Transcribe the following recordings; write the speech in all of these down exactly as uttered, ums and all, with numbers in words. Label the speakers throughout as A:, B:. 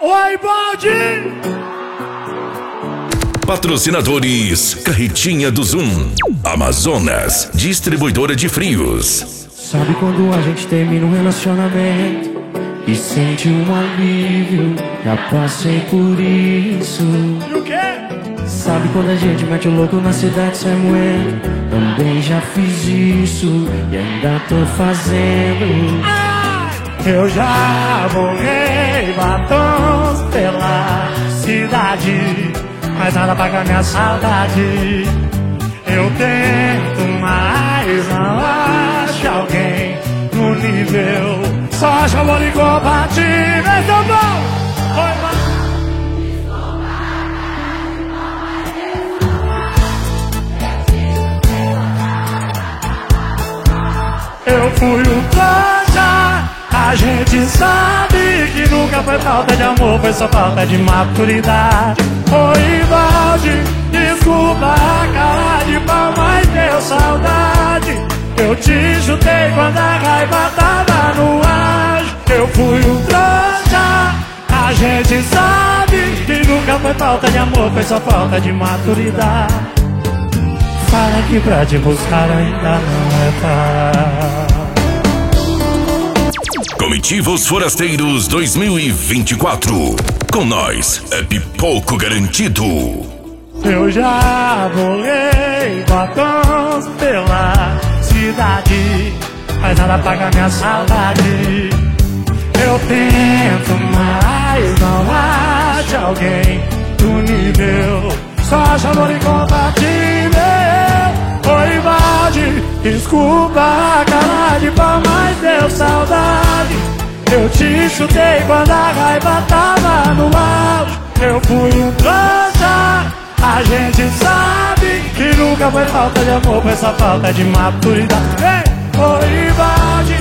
A: Oi, Baldi!
B: Patrocinadores Carretinha do Zoom, Amazonas, distribuidora de frios.
A: Sabe quando a gente termina um relacionamento e sente um alívio? Já passei por isso.
C: E o quê?
A: Sabe quando a gente mete o louco na cidade sem moeda? Também já fiz isso e ainda tô fazendo. Eu já borrei batons pela cidade, mas nada paga minha saudade. Eu tento, mas não acho alguém no nível. Só acho amor incompatível. São Paulo! Oi, mano. Eu fui o trouxa. A gente sabe que nunca foi falta de amor, foi só falta de maturidade. Oi, Valde, desculpa a cara de pau, mas deu saudade. Eu te chutei quando a raiva tava no ar. Eu fui um trouxa. A gente sabe que nunca foi falta de amor, foi só falta de maturidade. Fala que pra te buscar ainda não é fácil.
B: Comitivos Forasteiros dois mil e vinte e quatro. Com nós é pipoco garantido.
A: Eu já borrei batons pela cidade, mas nada paga minha saudade. Eu tento, mas não acho alguém do nível. Só acho amor incompatível. Oi, Valde, desculpa a cara de pau, mas deu saudade. Eu te chutei quando a raiva tava no auge. Eu fui um trouxa. A gente sabe que nunca foi falta de amor, foi só falta de maturidade. Ei! Oi, Valde,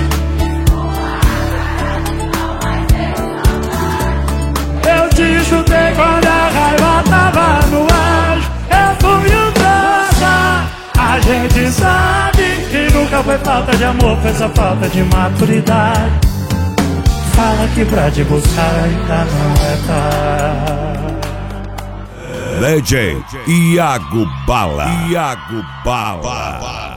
A: eu te chutei quando a raiva tava no auge. Eu fui um trouxa. A gente sabe que nunca foi falta de amor, foi só falta de maturidade. Fala que pra te buscar ainda não é tarde.
D: D J Iago Bala. Iago Bala.